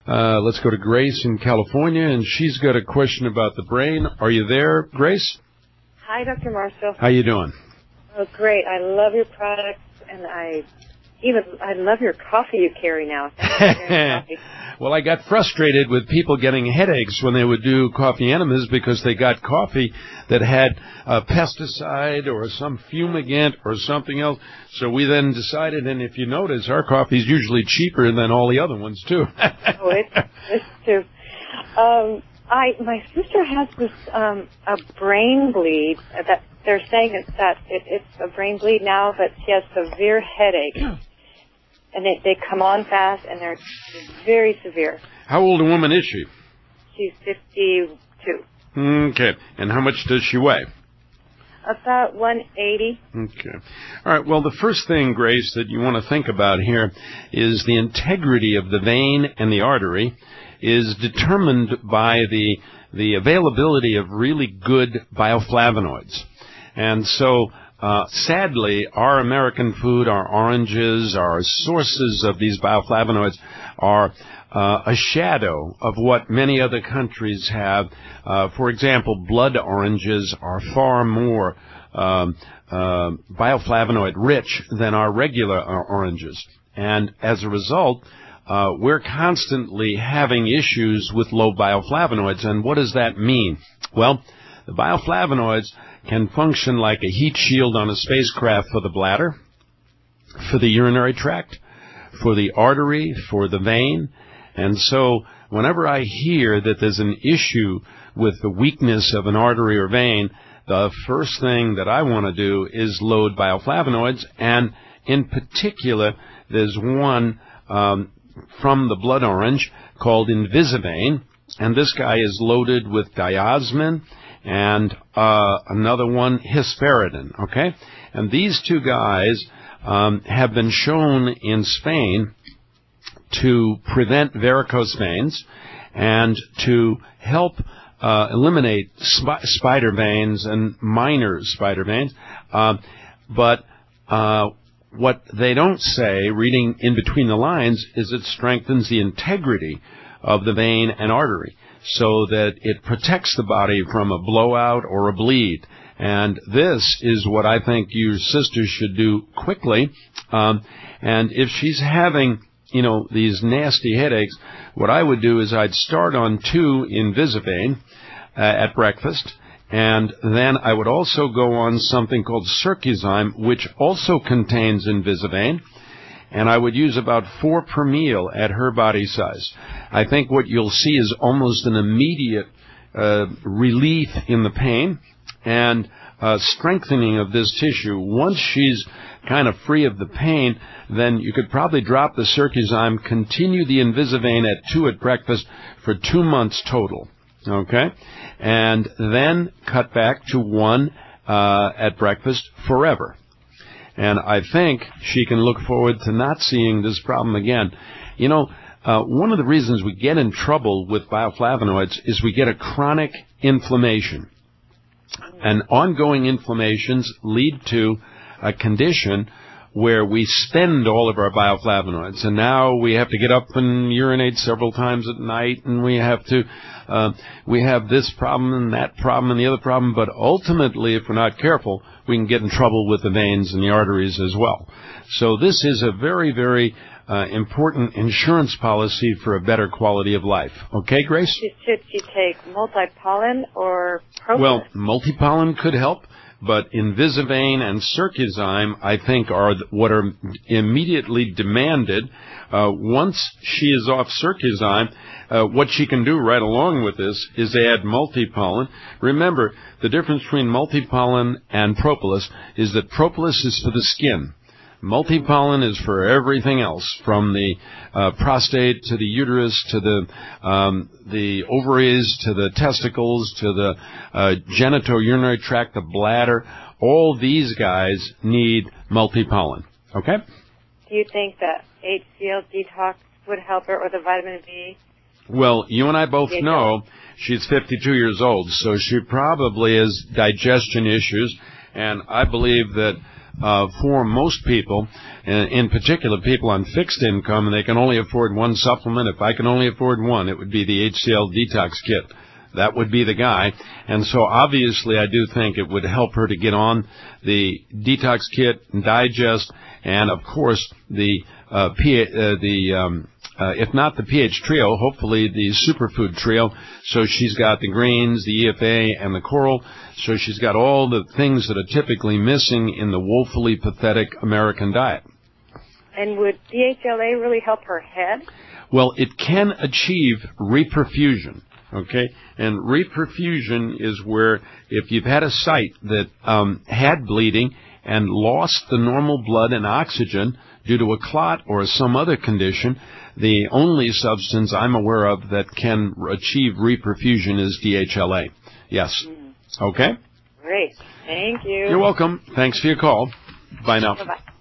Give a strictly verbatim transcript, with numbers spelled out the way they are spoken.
Uh, let's go to Grace in California, and she's got a question about the brain. Are you there, Grace? Hi, Doctor Marshall. How you doing? Oh, great. I love your products, and I even I love your coffee you carry now. Thank you for your coffee. Well, I got frustrated with people getting headaches when they would do coffee enemas because they got coffee that had a pesticide or some fumigant or something else. So we then decided, and if you notice, our coffee is usually cheaper than all the other ones, too. Oh, it's, it's too. Um, I, my sister has this, um, a brain bleed that they're saying it's that it, it's a brain bleed now, but she has severe headaches. And they, they come on fast, and they're very severe. How old a woman is she? She's fifty-two. Okay. And how much does she weigh? About one eighty. Okay. All right. Well, the first thing, Grace, that you want to think about here is the integrity of the vein and the artery is determined by the the availability of really good bioflavonoids. And so, uh, sadly, our American food, our oranges, our sources of these bioflavonoids are uh, a shadow of what many other countries have. Uh, for example, blood oranges are far more um, uh, bioflavonoid rich than our regular uh, oranges. And as a result, uh, we're constantly having issues with low bioflavonoids. And what does that mean? Well, the bioflavonoids can function like a heat shield on a spacecraft for the bladder, for the urinary tract, for the artery, for the vein. And so whenever I hear that there's an issue with the weakness of an artery or vein, the first thing that I want to do is load bioflavonoids. And in particular, there's one um, from the blood orange called Invisivane. And this guy is loaded with diosmin and uh, another one, hesperidin, okay? And these two guys um, have been shown in Spain to prevent varicose veins and to help uh, eliminate sp- spider veins and minor spider veins. Uh, but uh, what they don't say, reading in between the lines, is it strengthens the integrity of the vein and artery, so that it protects the body from a blowout or a bleed. And this is what I think your sister should do quickly. Um, and if she's having, you know, these nasty headaches, what I would do is I'd start on two Invisivane uh, at breakfast, and then I would also go on something called Circuzyme, which also contains Invisivane, and I would use about four per meal at her body size. I think what you'll see is almost an immediate uh, relief in the pain and uh, strengthening of this tissue. Once she's kind of free of the pain, then you could probably drop the Circuzyme, continue the Invisivane at two at breakfast for two months total, okay? And then cut back to one uh, at breakfast forever. And I think she can look forward to not seeing this problem again. You know, uh, one of the reasons we get in trouble with bioflavonoids is we get a chronic inflammation. And ongoing inflammations lead to a condition where we spend all of our bioflavonoids. And now we have to get up and urinate several times at night, and we have to, uh, we have this problem and that problem and the other problem. But ultimately, if we're not careful, we can get in trouble with the veins and the arteries as well. So this is a very, very uh, important insurance policy for a better quality of life. Okay, Grace? Should she take multipollen or propolis? Well, multipollen could help. But Invisivane and Circuzyme, I think, are what are immediately demanded. Uh, once she is off Circuzyme, uh, what she can do right along with this is add multipollen. Remember, the difference between multipollen and propolis is that propolis is for the skin. Multipollen is for everything else, from the uh, prostate to the uterus to the um, the ovaries to the testicles to the uh, genitourinary tract, the bladder. All these guys need multipollen. Okay? Do you think that H C L detox would help her, or the vitamin B? Well, you and I both know she's fifty-two years old, so she probably has digestion issues, and I believe that uh, for most people, in, in particular people on fixed income, and they can only afford one supplement. If I can only afford one, it would be the H C L Detox Kit. That would be the guy. And so obviously I do think it would help her to get on the Detox Kit and Digest, and of course the uh, P, uh, the um, uh, if not the pH Trio, hopefully the Superfood Trio. So she's got the greens, the E F A, and the coral. So she's got all the things that are typically missing in the woefully pathetic American diet. And would D H L A really help her head? Well, it can achieve reperfusion. Okay, and reperfusion is where if you've had a site that um, had bleeding and lost the normal blood and oxygen due to a clot or some other condition, the only substance I'm aware of that can achieve reperfusion is D H L A. Yes. Okay? Great. Thank you. You're welcome. Thanks for your call. Bye now. Bye-bye.